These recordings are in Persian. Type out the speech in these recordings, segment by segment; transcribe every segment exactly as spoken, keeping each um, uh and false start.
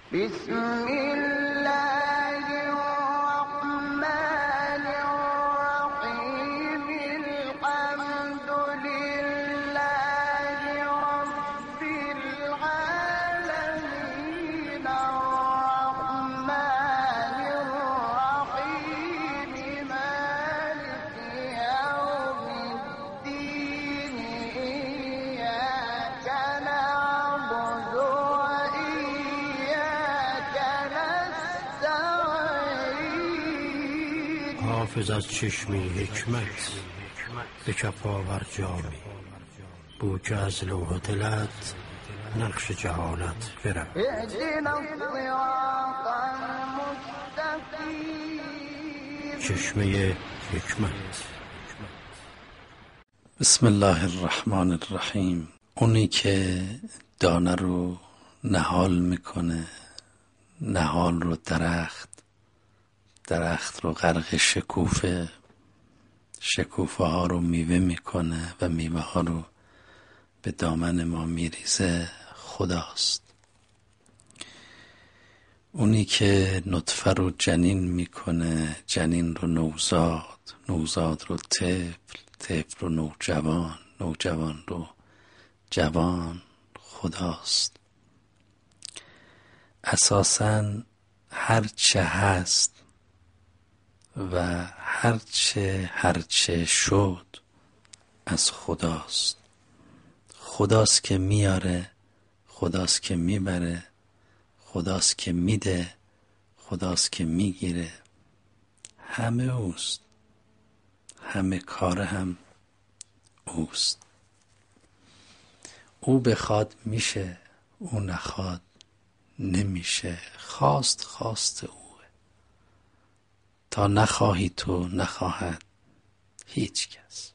بسم الله الرحمن الرحيم الحمد لله رب العالمين الرحمن الرحيم مالك يوم الدين إياك نعبد وإياك نستعين. حافظ از چشمه حکمت به کف آور جامی، بو که از لوح دلت نقش جهالت برم. اهدنا الصراط المستقیم. چشمه حکمت. بسم الله الرحمن الرحیم. اونی که دانه رو نهال میکنه، نهال رو درخت، درخت رو غرق شکوفه، شکوفه ها رو میوه میکنه و میوه ها رو به دامن ما میریزه خداست. اونی که نطفه رو جنین میکنه، جنین رو نوزاد، نوزاد رو طفل، طفل رو نوجوان، نوجوان رو جوان خداست. اساساً هرچه هست و هرچه هرچه شد از خداست. خداست که میاره، خداست که میبره، خداست که میده، خداست که میگیره. همه اوست، همه کار هم اوست. او بخواد میشه، او نخواد نمیشه. خواست خواست اوه. تا نخواهی تو نخواهد هیچ کس.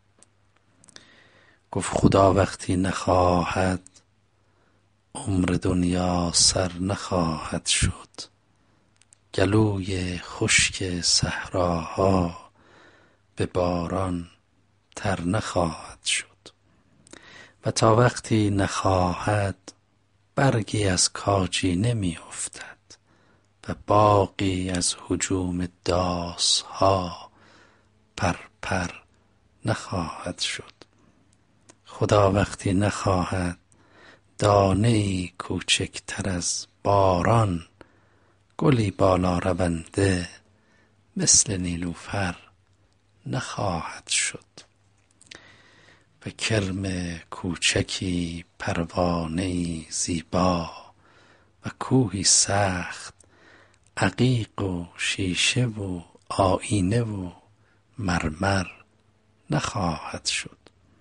گفت خدا وقتی نخواهد عمر دنیا سر نخواهد شد، گلوی خشک صحراها به باران تر نخواهد شد. و تا وقتی نخواهد برگی از کاجی نمی افتد و باقی از هجوم داسها پر پر نخواهد شد. خدا وقتی نخواهد دانه‌ای کوچکتر از باران، گلی بالا رونده مثل نیلوفر نخواهد شد. و کرم کوچکی پروانه‌ای زیبا و کوهی سخت، عقیق و شیشه و آینه و مرمر نخواهد شد.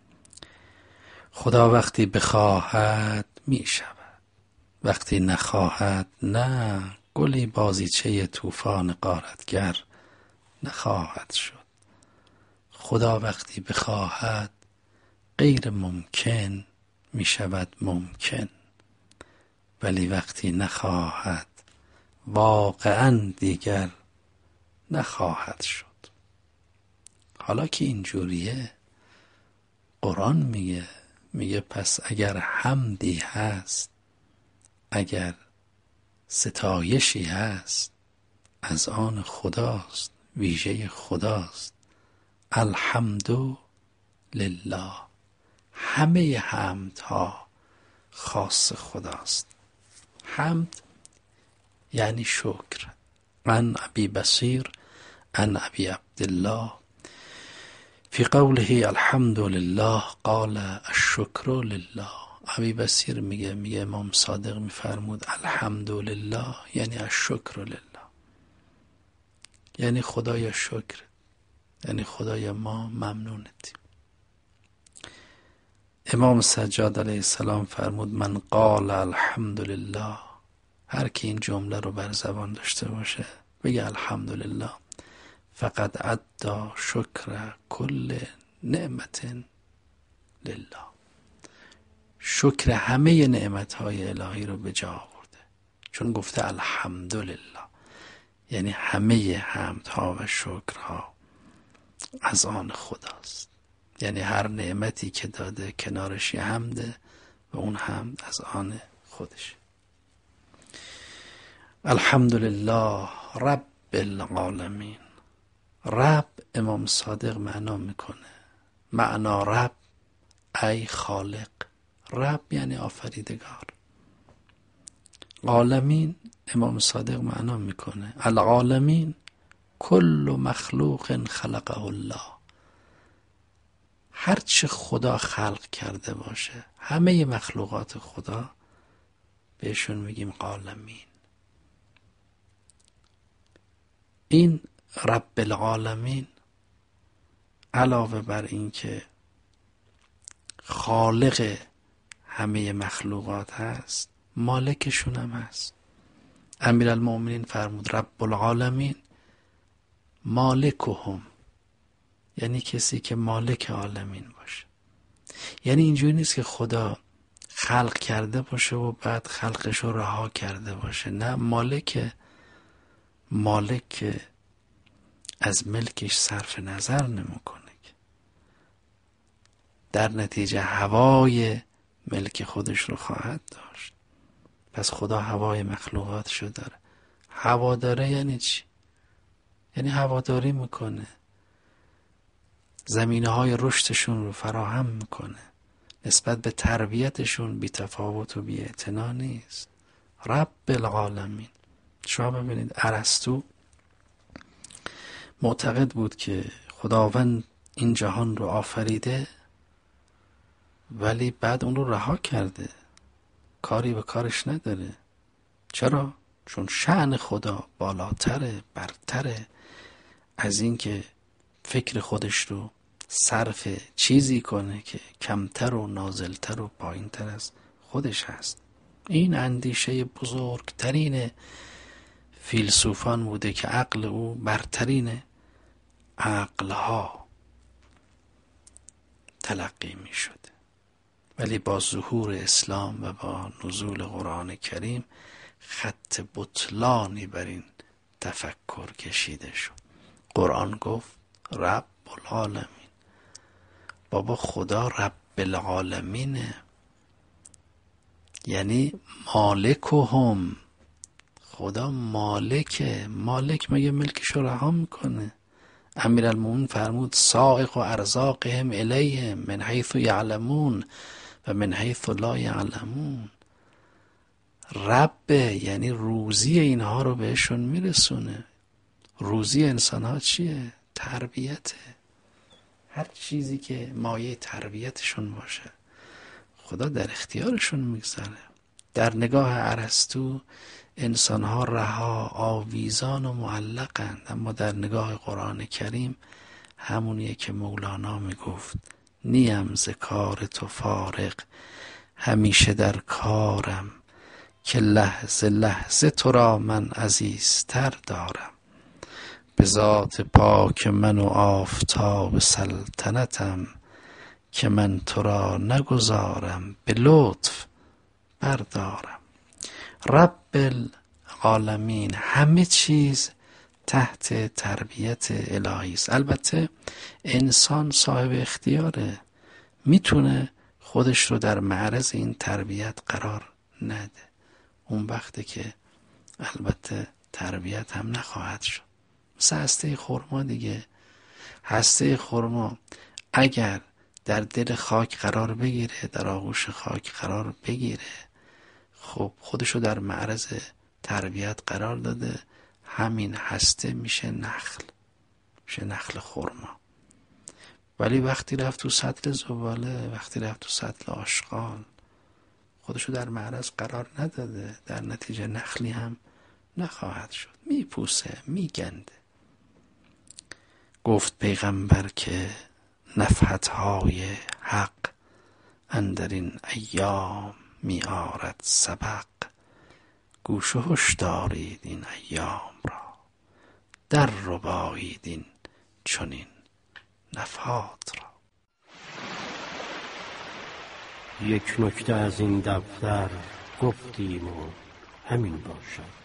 خدا وقتی بخواهد می شود، وقتی نخواهد نه. گلی بازیچه طوفان غارتگر نخواهد شد. خدا وقتی بخواهد غیر ممکن می شود ممکن، ولی وقتی نخواهد واقعا دیگر نخواهد شد. حالا که اینجوریه، قرآن میگه میگه پس اگر حمدی هست، اگر ستایشی هست، از آن خداست، ویژه خداست. الحمد لله. همه حمدها خاص خداست. حمد یعنی شکر. عن ابی بصیر عن ابی عبدالله فی قوله الحمد لله قال الشکر لله. ابی بصیر میگه میگه امام صادق میفرمود الحمد لله یعنی الشکر لله، یعنی خدایا شکر، یعنی خدایا ما ممنونتیم. امام سجاد علیه السلام فرمود من قال الحمد لله، هر کی این جمله رو بر زبان داشته باشه بگه الحمدلله، فقد ادى شکر کل نعمت لله، شکر همه نعمتهای الهی رو به جا آورده، چون گفته الحمدلله، یعنی همه حمدها و شکرها از آن خداست. یعنی هر نعمتی که داده کنارش یه حمده و اون حمد از آن خودش. الحمدلله رب العالمین. رب امام صادق معنا میکنه، معنا رب ای خالق. رب یعنی آفریدگار. عالمین امام صادق معنا میکنه العالمین کل مخلوق خلقه الله. هرچه خدا خلق کرده باشه، همه مخلوقات خدا بهشون میگیم عالمین. این رب العالمین علاوه بر این که خالق همه مخلوقات هست، مالکشون هم هست. امیرالمؤمنین فرمود رب العالمین مالکهم، یعنی کسی که مالک عالمین باشه. یعنی اینجوری نیست که خدا خلق کرده باشه و بعد خلقش رو رها کرده باشه، نه، مالک مالک از ملکش صرف نظر نمیکنه، در نتیجه هوای ملک خودش رو خواهد داشت. پس خدا هوای مخلوقاتشو داره. هوا داره یعنی چی؟ یعنی هواداری میکنه، زمینه های رشدشون رو فراهم میکنه، نسبت به تربیتشون بی تفاوت و بی اعتنا نیست. رب العالمین. شما ببینید ارسطو معتقد بود که خداوند این جهان رو آفریده ولی بعد اون رو رها کرده، کاری به کارش نداره. چرا؟ چون شأن خدا بالاتره، برتره از این که فکر خودش رو صرف چیزی کنه که کمتر و نازلتر و پایینتر از خودش هست. این اندیشه بزرگترین فیلسوفان بوده که عقل او برترین عقلها تلقی می شده. ولی با ظهور اسلام و با نزول قرآن کریم خط بطلانی بر این تفکر کشیده شد. قرآن گفت رب العالمین. بابا خدا رب العالمینه، یعنی مالکهم. خدا مالکه. مالک مگه ملکش رو رها میکنه؟ امیرالمومنین فرمود سائق و ارزاقهم الیهم من حیث یعلمون و من حیث لا یعلمون. رب یعنی روزی اینها رو بهشون میرسونه. روزی انسان ها چیه؟ تربیته. هر چیزی که مایه تربیتشون باشه خدا در اختیارشون میگذاره. در نگاه ارسطو انسان ها رها، آویزان و معلقند، اما در نگاه قرآن کریم همونیه که مولانا میگفت نیم ز کار تو فارغ همیشه در کارم، که لحظه لحظه تو را من عزیزتر دارم. به ذات پاک من و آفتاب سلطنتم، که من تو را نگذارم به لطف بردارم. رب العالمین، همه چیز تحت تربیت الهی است. البته انسان صاحب اختیاره، میتونه خودش رو در معرض این تربیت قرار نده. اون وقته که البته تربیت هم نخواهد شد. مثل هسته خرما دیگه. هسته خرما اگر در دل خاک قرار بگیره، در آغوش خاک قرار بگیره، خب خودشو در معرض تربیت قرار داده، همین هسته میشه نخل، میشه نخل خرما. ولی وقتی رفت تو سطل زباله، وقتی رفت تو سطل آشغال، خودشو در معرض قرار نداده، در نتیجه نخلی هم نخواهد شد، میپوسه، میگنده. گفت پیغمبر که نفحت‌های حق اندر این ایام می آرد سبق، گوش و هوش دارید این ایام را، در ربایید این چنین نفحات را. یک نکته از این دفتر گفتیم و همین باشد.